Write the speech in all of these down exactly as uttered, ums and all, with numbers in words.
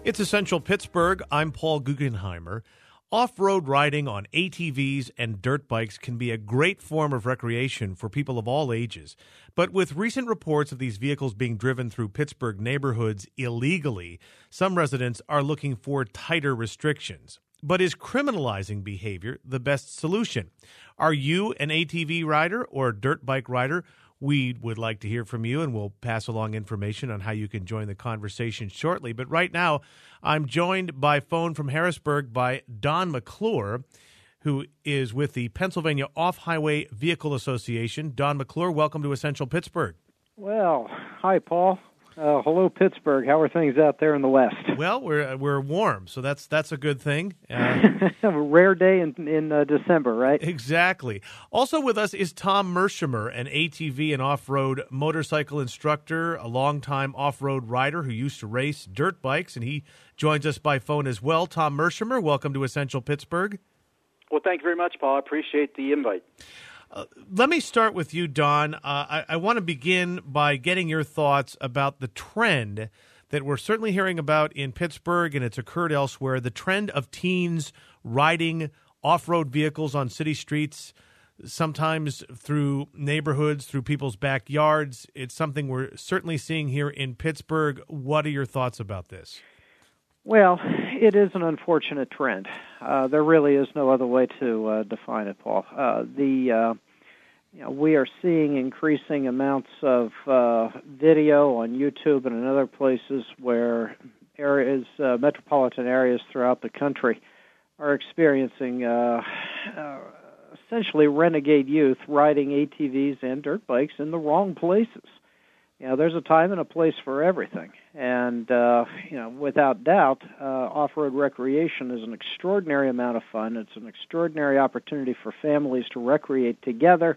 It's Essential Pittsburgh. I'm Paul Guggenheimer. Off-road riding on A T Vs and dirt bikes can be a great form of recreation for people of all ages. But with recent reports of these vehicles being driven through Pittsburgh neighborhoods illegally, some residents are looking for tighter restrictions. But is criminalizing behavior the best solution? Are you an A T V rider or a dirt bike rider? We would like to hear from you, and we'll pass along information on how you can join the conversation shortly. But right now, I'm joined by phone from Harrisburg by Don McClure, who is with the Pennsylvania Off-Highway Vehicle Association. Don McClure, welcome to Essential Pittsburgh. Well, hi, Paul. Uh, hello, Pittsburgh. How are things out there in the West? Well, we're we're warm, so that's that's a good thing. Uh, a rare day in in uh, December, right? Exactly. Also with us is Tom Mershimer, an A T V and off-road motorcycle instructor, a longtime off-road rider who used to race dirt bikes, and he joins us by phone as well. Tom Mershimer, welcome to Essential Pittsburgh. Well, thank you very much, Paul. I appreciate the invite. Uh, let me start with you, Don. Uh, I, I want to begin by getting your thoughts about the trend that we're certainly hearing about in Pittsburgh, and it's occurred elsewhere, the trend of teens riding off-road vehicles on city streets, sometimes through neighborhoods, through people's backyards. It's something we're certainly seeing here in Pittsburgh. What are your thoughts about this? Well, it is an unfortunate trend. Uh, there really is no other way to uh, define it, Paul. Uh, the uh, you know, we are seeing increasing amounts of uh, video on YouTube and in other places where areas, uh, metropolitan areas throughout the country, are experiencing uh, uh, essentially renegade youth riding A T Vs and dirt bikes in the wrong places. You know, there's a time and a place for everything. And, uh, you know, without doubt, uh, off-road recreation is an extraordinary amount of fun. It's an extraordinary opportunity for families to recreate together.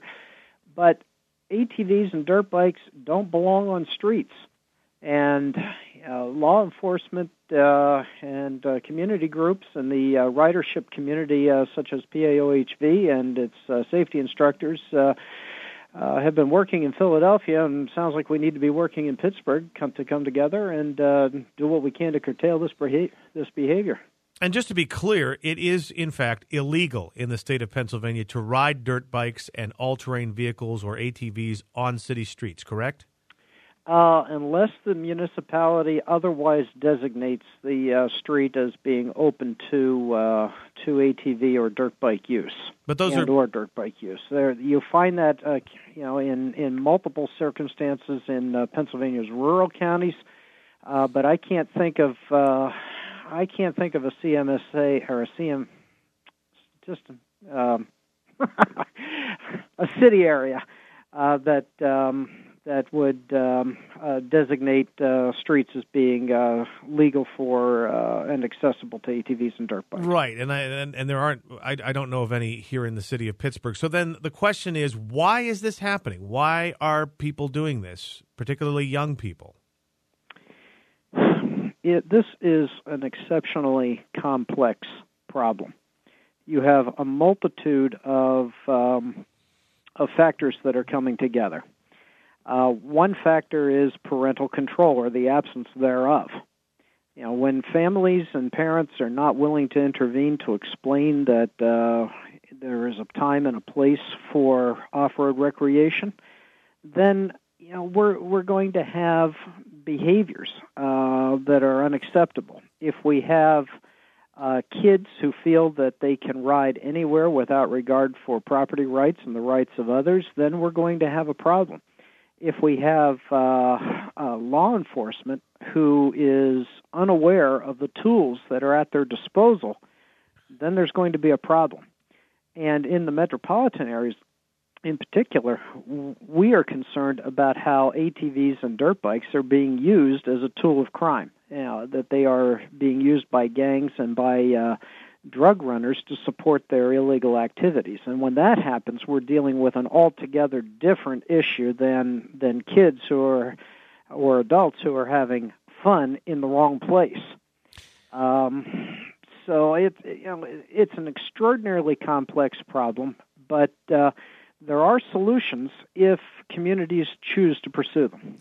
But A T Vs and dirt bikes don't belong on streets. And uh, law enforcement uh, and uh, community groups and the uh, ridership community, uh, such as P A O H V and its uh, safety instructors, uh, Uh, have been working in Philadelphia, and it sounds like we need to be working in Pittsburgh come to come together and uh, do what we can to curtail this beha- this behavior. And just to be clear, it is, in fact, illegal in the state of Pennsylvania to ride dirt bikes and all-terrain vehicles or A T Vs on city streets, correct? Uh, unless the municipality otherwise designates the uh, street as being open to uh, to A T V or dirt bike use, but those and are or dirt bike use. There, you find that uh, you know in, in multiple circumstances in uh, Pennsylvania's rural counties, uh, but I can't think of uh, I can't think of a C M S A or a C M just um, a city area uh, that. Um, that would um, uh, designate uh, streets as being uh, legal for uh, and accessible to A T Vs and dirt bikes. Right, and I, and, and there aren't, I, I don't know of any here in the city of Pittsburgh. So then the question is, why is this happening? Why are people doing this, particularly young people? It, this is an exceptionally complex problem. You have a multitude of, um, of factors that are coming together. Uh, one factor is parental control or the absence thereof. You know, when families and parents are not willing to intervene to explain that uh, there is a time and a place for off-road recreation, then you know we're we're going to have behaviors uh, that are unacceptable. If we have uh, kids who feel that they can ride anywhere without regard for property rights and the rights of others, then we're going to have a problem. If we have uh, uh, law enforcement who is unaware of the tools that are at their disposal, then there's going to be a problem. And in the metropolitan areas in particular, we are concerned about how A T Vs and dirt bikes are being used as a tool of crime, you know, that they are being used by gangs and by uh, drug runners to support their illegal activities. And when that happens, we're dealing with an altogether different issue than than kids who are or adults who are having fun in the wrong place. Um, so it, you know, it's an extraordinarily complex problem, but uh, there are solutions if communities choose to pursue them.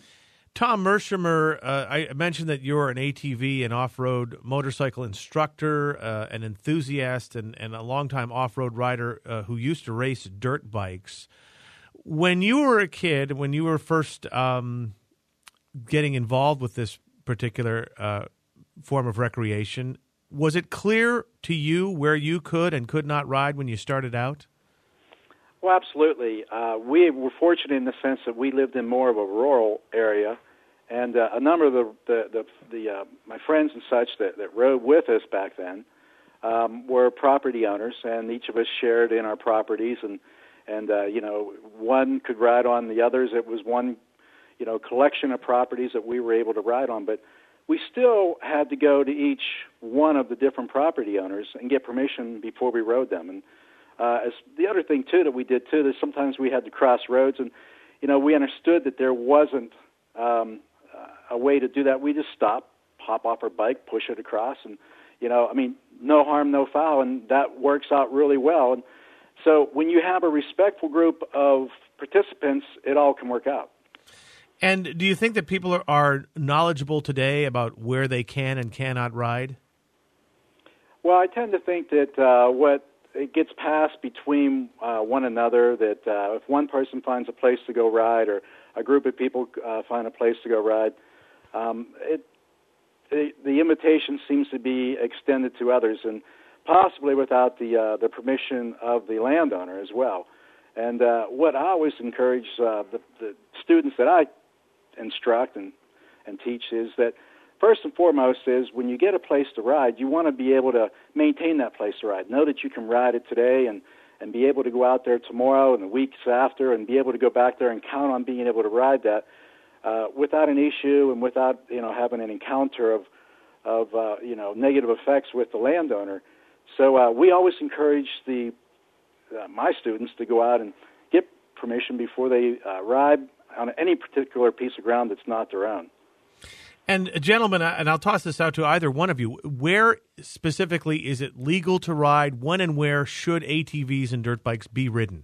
Tom Mershimer, uh, I mentioned that you're an A T V and off-road motorcycle instructor, uh, an enthusiast, and, and a longtime off-road rider uh, who used to race dirt bikes. When you were a kid, when you were first um, getting involved with this particular uh, form of recreation, was it clear to you where you could and could not ride when you started out? Well, absolutely. Uh, we were fortunate in the sense that we lived in more of a rural area, and uh, a number of the the, the, the uh, my friends and such that, that rode with us back then um, were property owners, and each of us shared in our properties, and and uh, you know, one could ride on the others. It was one, you know, collection of properties that we were able to ride on, but we still had to go to each one of the different property owners and get permission before we rode them. And Uh, as the other thing, too, that we did, too, is sometimes we had to cross roads, and, you know, we understood that there wasn't um, a way to do that. We just stop, hop off our bike, push it across, and, you know, I mean, no harm, no foul, and that works out really well. And so when you have a respectful group of participants, it all can work out. And do you think that people are, are knowledgeable today about where they can and cannot ride? Well, I tend to think that uh, what it gets passed between uh, one another, that uh, if one person finds a place to go ride or a group of people uh, find a place to go ride, um, it, the, the invitation seems to be extended to others, and possibly without the uh, the permission of the landowner as well. And uh, what I always encourage uh, the, the students that I instruct and, and teach is that first and foremost is when you get a place to ride, you want to be able to maintain that place to ride. Know that you can ride it today and, and be able to go out there tomorrow and the weeks after and be able to go back there and count on being able to ride that uh, without an issue and without, you know, having an encounter of, of uh, you know, negative effects with the landowner. So uh, we always encourage the uh, my students to go out and get permission before they uh, ride on any particular piece of ground that's not their own. And, uh, gentlemen, and I'll toss this out to either one of you, where specifically is it legal to ride? When and where should A T Vs and dirt bikes be ridden?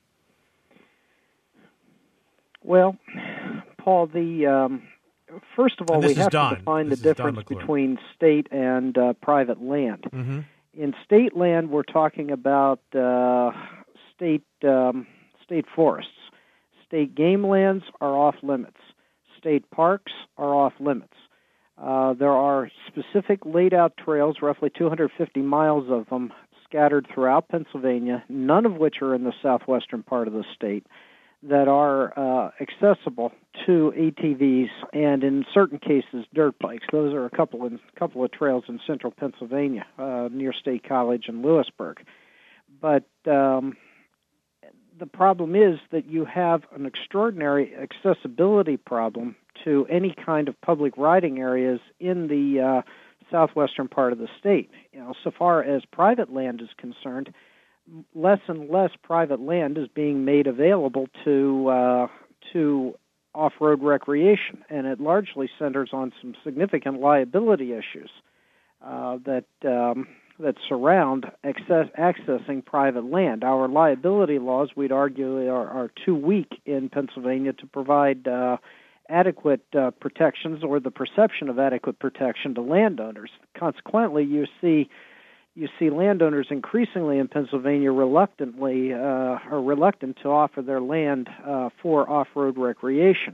Well, Paul, the um, first of all, we have Don. to define this the difference between state and uh, private land. Mm-hmm. In state land, we're talking about uh, state um, state forests. State game lands are off limits. State parks are off limits. Uh, there are specific laid-out trails, roughly two hundred fifty miles of them, scattered throughout Pennsylvania, none of which are in the southwestern part of the state, that are uh, accessible to A T Vs and, in certain cases, dirt bikes. Those are a couple in couple of trails in central Pennsylvania, uh, near State College and Lewisburg. But um, the problem is that you have an extraordinary accessibility problem to any kind of public riding areas in the uh, southwestern part of the state. You know, so far as private land is concerned, less and less private land is being made available to uh, to off-road recreation, and it largely centers on some significant liability issues uh, that um, that surround access, accessing private land. Our liability laws, we'd argue, are, are too weak in Pennsylvania to provide uh, adequate uh, protections or the perception of adequate protection to landowners. Consequently, you see you see landowners increasingly in Pennsylvania reluctantly uh, are reluctant to offer their land uh, for off-road recreation.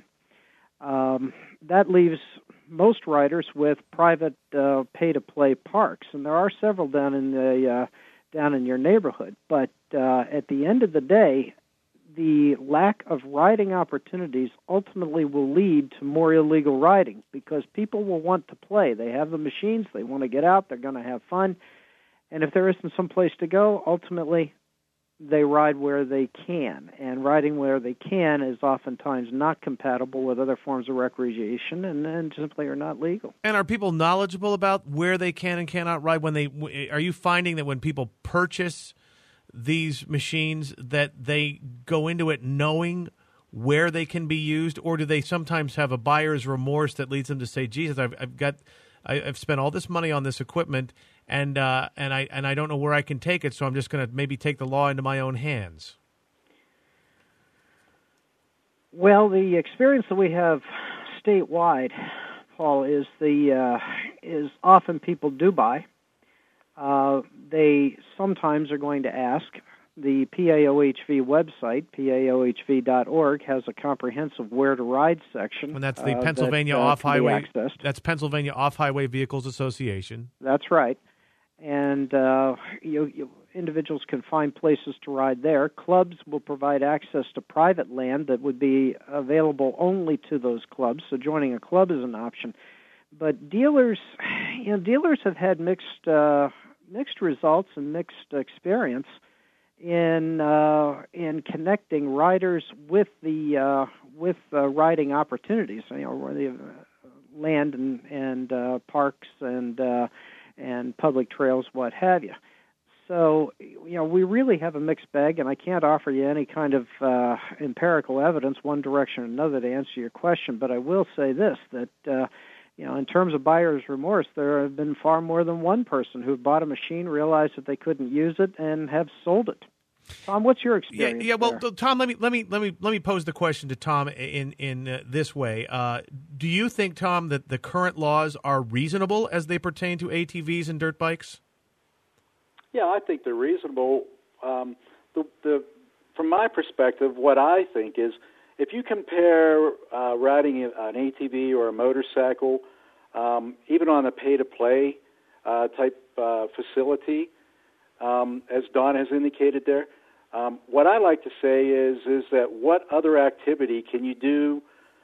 Um, that leaves most riders with private uh, pay-to-play parks, and there are several down in the uh, down in your neighborhood. But uh, at the end of the day, the lack of riding opportunities ultimately will lead to more illegal riding because people will want to play. They have the machines, they want to get out, they're going to have fun, and if there isn't some place to go, ultimately they ride where they can, and riding where they can is oftentimes not compatible with other forms of recreation and, and simply are not legal. And are people knowledgeable about where they can and cannot ride? When they are you finding that when people purchase these machines that they go into it knowing where they can be used, or do they sometimes have a buyer's remorse that leads them to say, Jesus, I've, I've got I've spent all this money on this equipment, and uh, and I and I don't know where I can take it, so I'm just going to maybe take the law into my own hands? Well, the experience that we have statewide, Paul, is the uh, is often people do buy. Uh, they sometimes are going to ask. The P A O H V website, P A O H V dot org, has a comprehensive where to ride section. And that's the uh, Pennsylvania that, uh, Off-Highway. That's Pennsylvania Off-Highway Vehicles Association. That's right. And uh, you, you, individuals can find places to ride there. Clubs will provide access to private land that would be available only to those clubs, so joining a club is an option. But dealers, you know, dealers have had mixed uh, mixed results and mixed experience in uh, in connecting riders with the uh, with uh, riding opportunities. You know, where the uh, land and and uh, parks and uh, and public trails, what have you. So, you know, we really have a mixed bag, and I can't offer you any kind of uh, empirical evidence, one direction or another, to answer your question. But I will say this: that uh, you know, in terms of buyer's remorse, there have been far more than one person who bought a machine, realized that they couldn't use it, and have sold it. Tom, what's your experience? Yeah, yeah. Well, there? Tom, let me let me let me let me pose the question to Tom in in uh, this way. Uh, do you think, Tom, that the current laws are reasonable as they pertain to A T Vs and dirt bikes? Yeah, I think they're reasonable. Um, the, the, from my perspective, what I think is, if you compare uh, riding an A T V or a motorcycle, um, even on a pay-to-play uh, type uh, facility, um, as Don has indicated there, um, what I like to say is is that what other activity can you do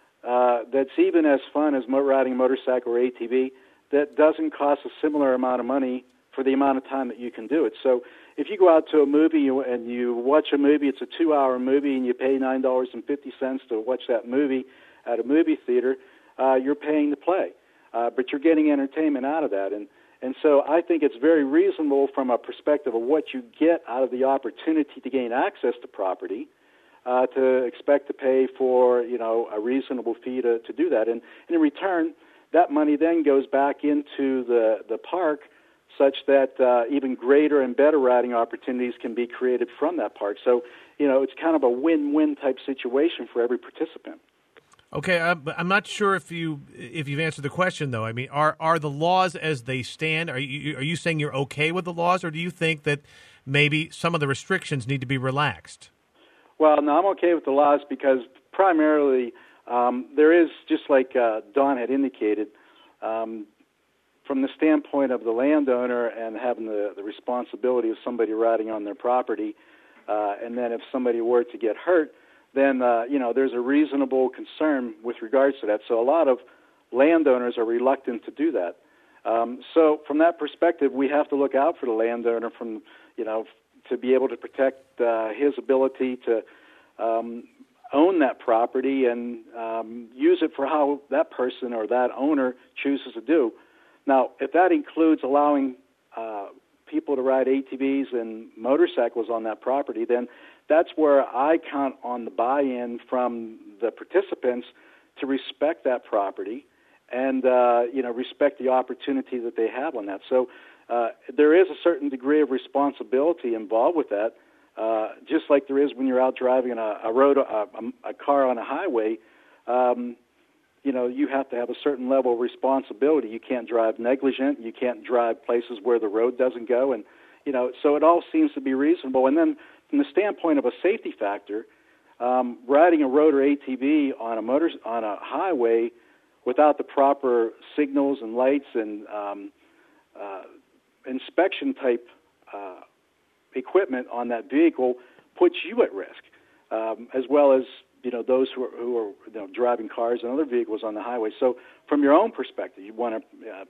uh, that's even as fun as mo- riding a motorcycle or A T V that doesn't cost a similar amount of money for the amount of time that you can do it? So if you go out to a movie and you watch a movie, it's a two-hour movie, and you pay nine dollars and fifty cents to watch that movie at a movie theater, uh, you're paying to play. Uh, but you're getting entertainment out of that. And, and so I think it's very reasonable from a perspective of what you get out of the opportunity to gain access to property uh, to expect to pay for, you know, a reasonable fee to, to do that. And, and in return, that money then goes back into the, the park such that uh, even greater and better riding opportunities can be created from that park. So, you know, it's kind of a win-win type situation for every participant. Okay, I'm, I'm not sure if you if you've answered the question though. I mean, are are the laws as they stand? Are you are you saying you're okay with the laws, or do you think that maybe some of the restrictions need to be relaxed? Well, no, I'm okay with the laws because primarily um, there is, just like uh, Don had indicated, um, from the standpoint of the landowner and having the, the responsibility of somebody riding on their property, uh, and then if somebody were to get hurt, then, uh, you know, there's a reasonable concern with regards to that. So a lot of landowners are reluctant to do that. Um, so from that perspective, we have to look out for the landowner from, you know, to be able to protect uh, his ability to um, own that property and um, use it for how that person or that owner chooses to do. Now, if that includes allowing uh, people to ride A T Vs and motorcycles on that property, then that's where I count on the buy-in from the participants to respect that property and, uh, you know, respect the opportunity that they have on that. So uh, there is a certain degree of responsibility involved with that, uh, just like there is when you're out driving a, a road, a, a car on a highway. Um, you know, you have to have a certain level of responsibility. You can't drive negligent. You can't drive places where the road doesn't go. And, you know, so it all seems to be reasonable. And then from the standpoint of a safety factor, um, riding a road or A T V on a motor on a highway without the proper signals and lights and um, uh, inspection type uh, equipment on that vehicle puts you at risk, um, as well as, you know, those who are, who are you know, driving cars and other vehicles on the highway. So from your own perspective, you want to uh,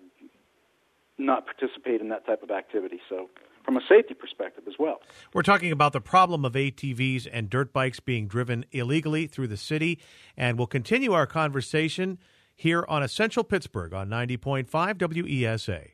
not participate in that type of activity. So from a safety perspective as well. We're talking about the problem of A T Vs and dirt bikes being driven illegally through the city, and we'll continue our conversation here on Essential Pittsburgh on ninety point five W E S A.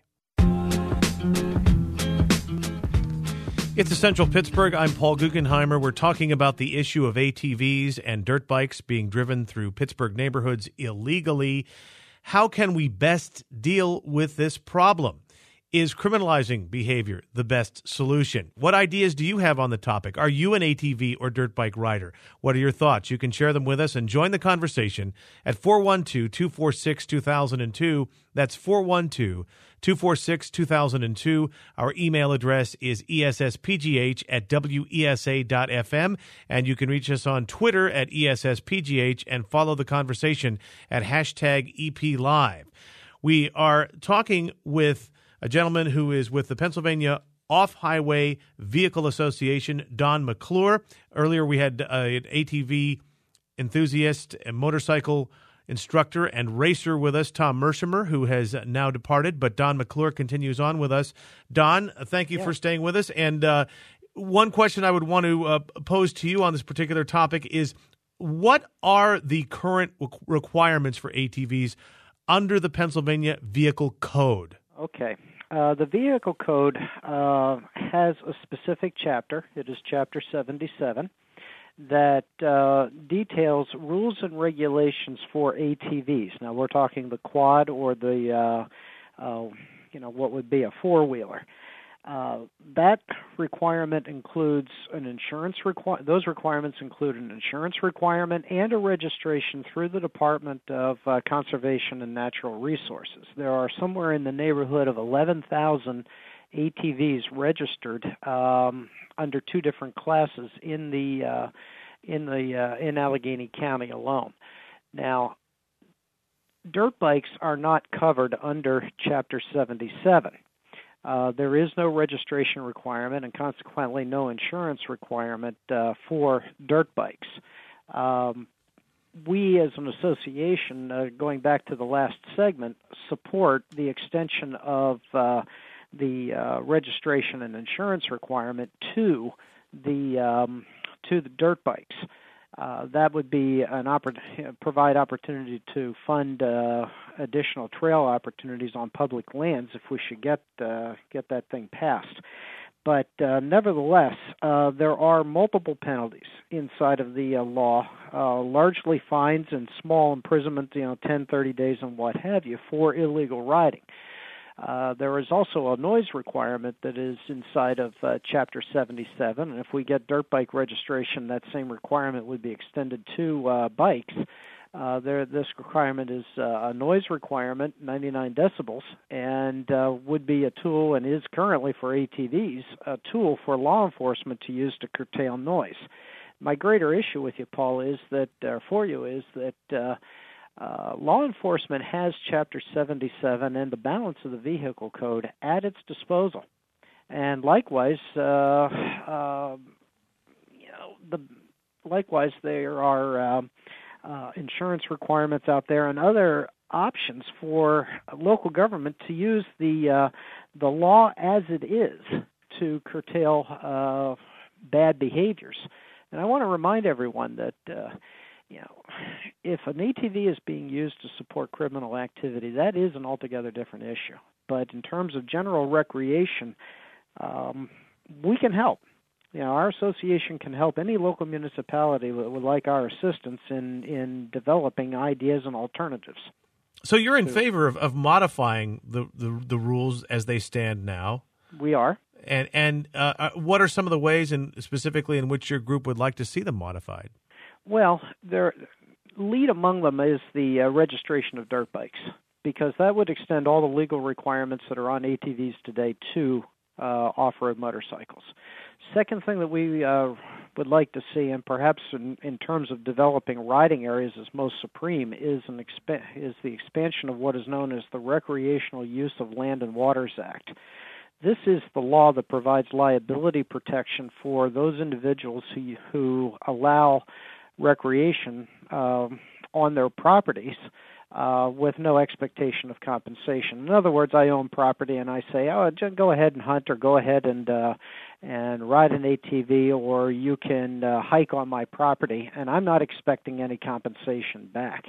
It's Essential Pittsburgh. I'm Paul Guggenheimer. We're talking about the issue of A T Vs and dirt bikes being driven through Pittsburgh neighborhoods illegally. How can we best deal with this problem? Is criminalizing behavior the best solution? What ideas do you have on the topic? Are you an A T V or dirt bike rider? What are your thoughts? You can share them with us and join the conversation at four one two, two four six, two thousand two. That's four one two, two four six, two thousand two. Our email address is E S S P G H at W E S A dot F M, and you can reach us on Twitter at E S S P G H and follow the conversation at hashtag E P Live. We are talking with a gentleman who is with the Pennsylvania Off-Highway Vehicle Association, Don McClure. Earlier we had uh, an A T V enthusiast, a motorcycle instructor and racer with us, Tom Mershimer, who has now departed, but Don McClure continues on with us. Don, thank you yeah. for staying with us. And uh, one question I would want to uh, pose to you on this particular topic is, what are the current requirements for A T Vs under the Pennsylvania Vehicle Code? Okay. Uh, the Vehicle Code uh, has a specific chapter. It is Chapter seventy-seven that uh, details rules and regulations for A T Vs. Now, we're talking the quad or the, uh, uh, you know, what would be a four-wheeler. Uh, that requirement includes an insurance requirement. Those requirements include an insurance requirement and a registration through the Department of uh, Conservation and Natural Resources. There are somewhere in the neighborhood of eleven thousand A T Vs registered um, under two different classes in the uh, in the uh, in Allegheny County alone. Now, dirt bikes are not covered under Chapter seventy-seven. Uh, there is no registration requirement and consequently no insurance requirement uh, for dirt bikes. Um, we as an association, uh, going back to the last segment, support the extension of uh, the uh, registration and insurance requirement to the um, to the dirt bikes. Uh, that would be an oppor- provide opportunity to fund uh, additional trail opportunities on public lands if we should get uh, get that thing passed. But uh, nevertheless, uh, there are multiple penalties inside of the uh, law, uh, largely fines and small imprisonment, you know, ten, thirty days and what have you, for illegal riding. Uh, there is also a noise requirement that is inside of uh, Chapter seventy-seven, and if we get dirt bike registration, that same requirement would be extended to uh, bikes. Uh, there, this requirement is uh, a noise requirement, ninety-nine decibels, and uh, would be a tool, and is currently for A T Vs, a tool for law enforcement to use to curtail noise. My greater issue with you, Paul, is that, uh, for you, is that uh, Uh, law enforcement has Chapter seventy-seven and the balance of the Vehicle Code at its disposal, and likewise, uh, uh, you know, the likewise there are uh, uh, insurance requirements out there and other options for local government to use the uh, the law as it is to curtail uh, bad behaviors. And I want to remind everyone that. Uh, You know, if an A T V is being used to support criminal activity, that is an altogether different issue. But in terms of general recreation, um, we can help. You know, our association can help any local municipality that would like our assistance in, in developing ideas and alternatives. So you're in favor of, of modifying the, the, the rules as they stand now? We are. And, and uh, what are some of the ways, and specifically in which your group would like to see them modified? Well, there, lead among them is the uh, registration of dirt bikes, because that would extend all the legal requirements that are on A T Vs today to uh, off-road motorcycles. Second thing that we uh, would like to see, and perhaps in, in terms of developing riding areas as most supreme, is an exp- is the expansion of what is known as the Recreational Use of Land and Waters Act. This is the law that provides liability protection for those individuals who, who allow recreation um, on their properties uh, with no expectation of compensation. In other words, I own property and I say, oh, just go ahead and hunt, or go ahead and uh, and ride an A T V, or you can uh, hike on my property, and I'm not expecting any compensation back.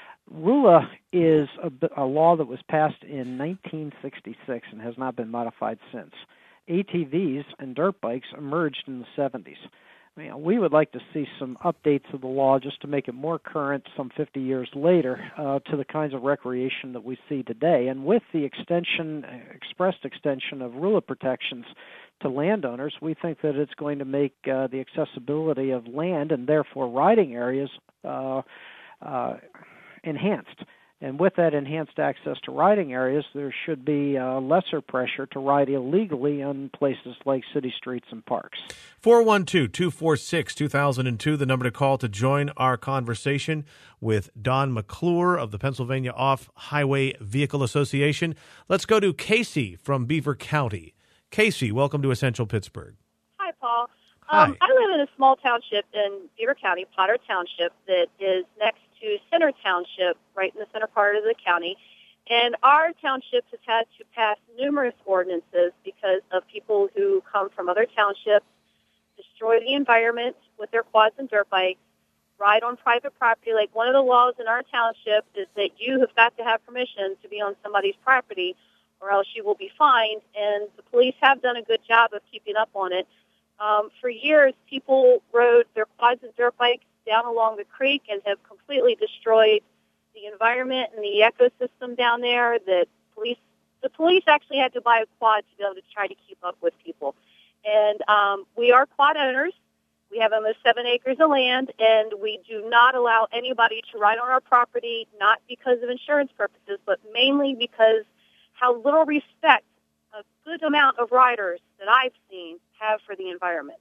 R U L A is a, a law that was passed in nineteen sixty-six and has not been modified since. A T Vs and dirt bikes emerged in the seventies. you know, we would like to see some updates of the law just to make it more current some fifty years later uh, to the kinds of recreation that we see today. And with the extension, expressed extension of R U L A protections to landowners, we think that it's going to make uh, the accessibility of land and therefore riding areas uh, uh, enhanced. And with that enhanced access to riding areas, there should be uh, lesser pressure to ride illegally in places like city streets and parks. four one two, two four six, two thousand two, the number to call to join our conversation with Don McClure of the Pennsylvania Off-Highway Vehicle Association. Let's go to Casey from Beaver County. Casey, welcome to Essential Pittsburgh. Hi, Paul. Hi. Um, I live in a small township in Beaver County, Potter Township, that is next to Center Township, right in the center part of the county. And our township has had to pass numerous ordinances because of people who come from other townships, destroy the environment with their quads and dirt bikes, ride on private property. Like one of the laws in our township is that you have got to have permission to be on somebody's property or else you will be fined. And the police have done a good job of keeping up on it. Um, for years, people rode their quads and dirt bikes down along the creek and have completely destroyed the environment and the ecosystem down there. That police, the police actually had to buy a quad to be able to try to keep up with people. And um, we are quad owners. We have almost seven acres of land, and we do not allow anybody to ride on our property, not because of insurance purposes, but mainly because how little respect a good amount of riders that I've seen have for the environment.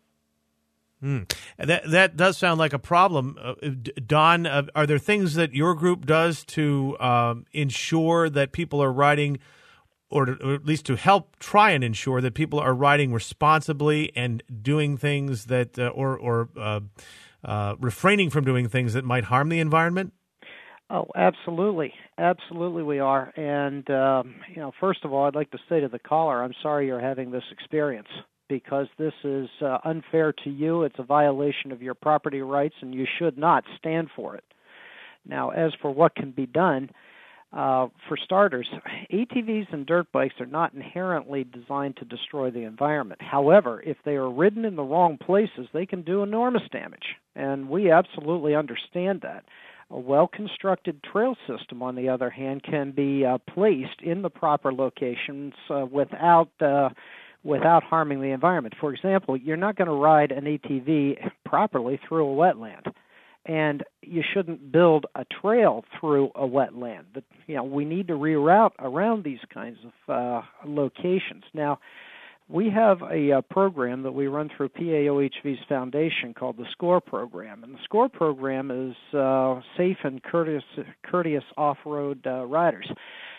Hmm. That that does sound like a problem. Uh, Don, uh, are there things that your group does to um, ensure that people are riding, or, to, or at least to help try and ensure that people are riding responsibly and doing things that, uh, or, or uh, uh, refraining from doing things that might harm the environment? Oh, absolutely. Absolutely we are. And, um, you know, first of all, I'd like to say to the caller, I'm sorry you're having this experience, because this is uh, unfair to you. It's a violation of your property rights, and you should not stand for it. Now, as for what can be done, uh, for starters, A T Vs and dirt bikes are not inherently designed to destroy the environment. However, if they are ridden in the wrong places, they can do enormous damage, and we absolutely understand that. A well-constructed trail system, on the other hand, can be uh, placed in the proper locations uh, without uh, without harming the environment. For example, you're not going to ride an A T V properly through a wetland, and you shouldn't build a trail through a wetland. But, you know, we need to reroute around these kinds of uh, locations. Now, we have a, a program that we run through P A O H V's foundation called the SCORE program, and the SCORE program is uh, safe and courteous, courteous off-road uh, riders.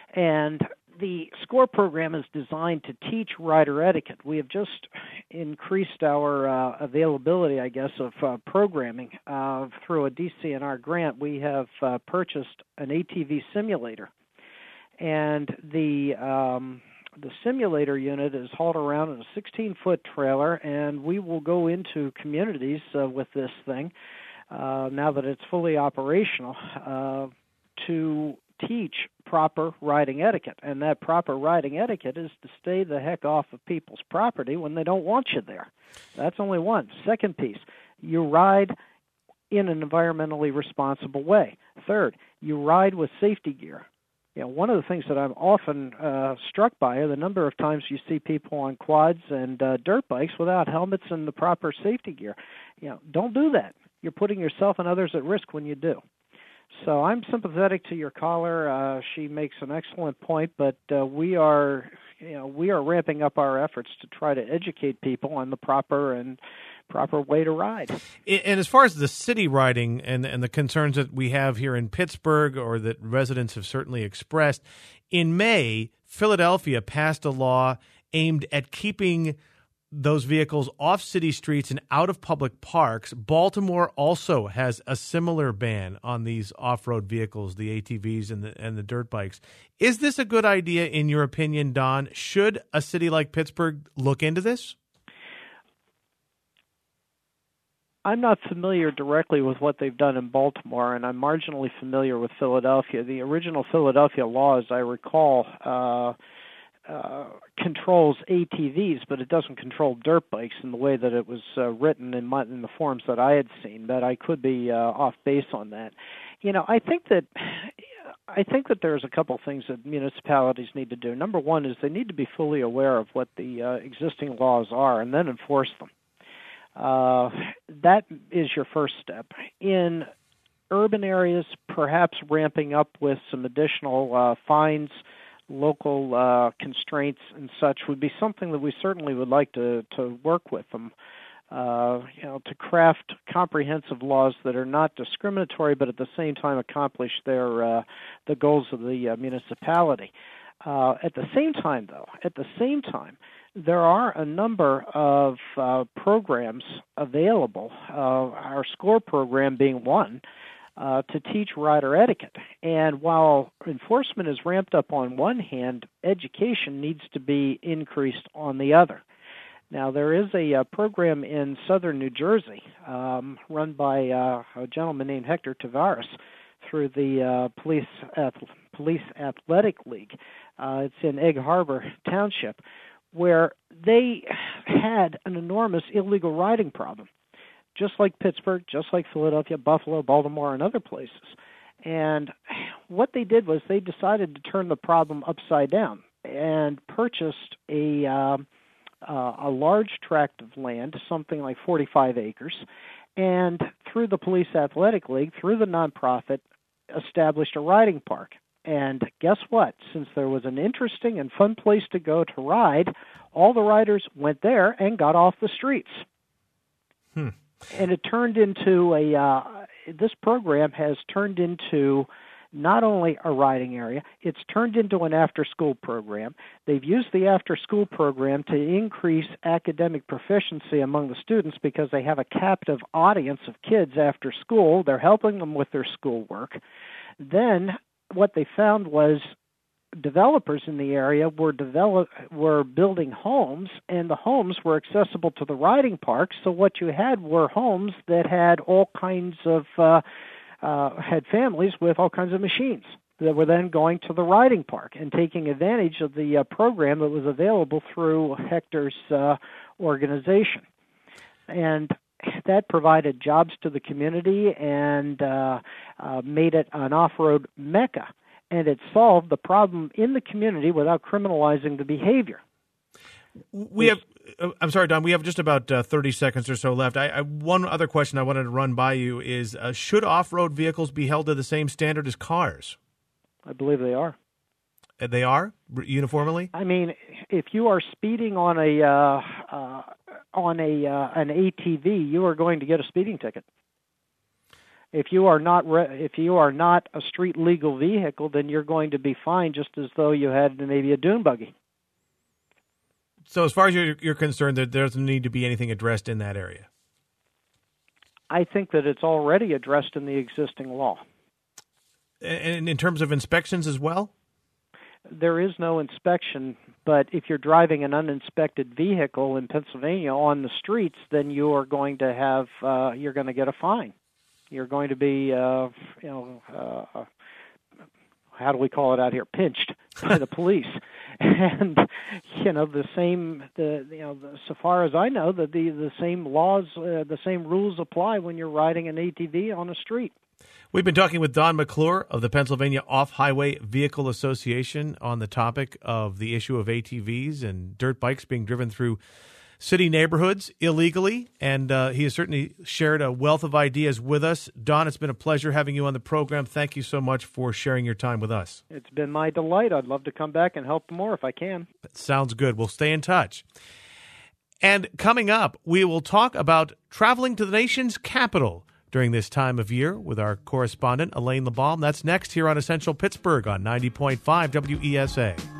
And the SCORE program is designed to teach rider etiquette. We have just increased our uh, availability, I guess, of uh, programming uh, through a D C N R grant. We have uh, purchased an A T V simulator, and the um, the simulator unit is hauled around in a sixteen-foot trailer, and we will go into communities uh, with this thing, uh, now that it's fully operational, uh, to teach proper riding etiquette. And that proper riding etiquette is to stay the heck off of people's property when they don't want you there. That's only one. Second piece, you ride in an environmentally responsible way. Third, you ride with safety gear. You know, one of the things that I'm often uh, struck by are the number of times you see people on quads and uh, dirt bikes without helmets and the proper safety gear. You know, don't do that. You're putting yourself and others at risk when you do. So I'm sympathetic to your caller. Uh, she makes an excellent point, but uh, we are, you know, we are ramping up our efforts to try to educate people on the proper and proper way to ride. And as far as the city riding and and the concerns that we have here in Pittsburgh, or that residents have certainly expressed, in May, Philadelphia passed a law aimed at keeping those vehicles off city streets and out of public parks. Baltimore also has a similar ban on these off-road vehicles, the A T Vs and the and the dirt bikes. Is this a good idea, in your opinion, Don? Should a city like Pittsburgh look into this? I'm not familiar directly with what they've done in Baltimore, and I'm marginally familiar with Philadelphia. The original Philadelphia law, as I recall, uh, uh, controls A T Vs, but it doesn't control dirt bikes in the way that it was uh, written in, my, in the forms that I had seen. But I could be uh, off base on that. You know, I think that I think that there's a couple things that municipalities need to do. Number one is they need to be fully aware of what the uh, existing laws are and then enforce them. Uh, that is your first step. In urban areas, perhaps ramping up with some additional uh, fines, local uh, constraints and such would be something that we certainly would like to, to work with them. Uh, you know, to craft comprehensive laws that are not discriminatory, but at the same time accomplish their uh, the goals of the uh, municipality. Uh, at the same time, though, at the same time, there are a number of uh, programs available. Uh, our SCORE program being one. Uh, to teach rider etiquette. And while enforcement is ramped up on one hand, education needs to be increased on the other. Now, there is a, a program in southern New Jersey um, run by uh, a gentleman named Hector Tavares through the uh, Police Ath- Police Athletic League. Uh, it's in Egg Harbor Township, where they had an enormous illegal riding problem, just like Pittsburgh, just like Philadelphia, Buffalo, Baltimore, and other places. And what they did was they decided to turn the problem upside down and purchased a uh, uh, a large tract of land, something like forty-five acres, and through the Police Athletic League, through the nonprofit, established a riding park. And guess what? Since there was an interesting and fun place to go to ride, all the riders went there and got off the streets. Hmm. And it turned into a, uh, this program has turned into not only a riding area, it's turned into an after-school program. They've used the after-school program to increase academic proficiency among the students because they have a captive audience of kids after school. They're helping them with their schoolwork. Then what they found was developers in the area were develop were building homes, and the homes were accessible to the riding parks. So what you had were homes that had all kinds of uh, uh, had families with all kinds of machines that were then going to the riding park and taking advantage of the uh, program that was available through Hector's uh, organization, and that provided jobs to the community and uh, uh, made it an off-road mecca. And it solved the problem in the community without criminalizing the behavior. We have, uh, I'm sorry, Don, we have just about uh, thirty seconds or so left. I, I, one other question I wanted to run by you is, uh, should off-road vehicles be held to the same standard as cars? I believe they are. Uh, they are? Uniformly? I mean, if you are speeding on a uh, uh, on a uh, an A T V, you are going to get a speeding ticket. If you are not re- if you are not a street legal vehicle, then you're going to be fined just as though you had maybe a dune buggy. So as far as you're, you're concerned, there doesn't need to be anything addressed in that area? I think that it's already addressed in the existing law. And in terms of inspections as well? There is no inspection, but if you're driving an uninspected vehicle in Pennsylvania on the streets, then you are going to have uh, you're going to get a fine. You're going to be, uh, you know, uh, how do we call it out here? Pinched by the police, and you know the same. The you know, the, so far as I know, that the the same laws, uh, the same rules apply when you're riding an A T V on a street. We've been talking with Don McClure of the Pennsylvania Off-Highway Vehicle Association on the topic of the issue of A T Vs and dirt bikes being driven through city neighborhoods illegally, and uh, he has certainly shared a wealth of ideas with us. Don, it's been a pleasure having you on the program. Thank you so much for sharing your time with us. It's been my delight. I'd love to come back and help more if I can. That sounds good. We'll stay in touch. And coming up, we will talk about traveling to the nation's capital during this time of year with our correspondent, Elaine LeBalm. That's next here on Essential Pittsburgh on ninety point five W E S A.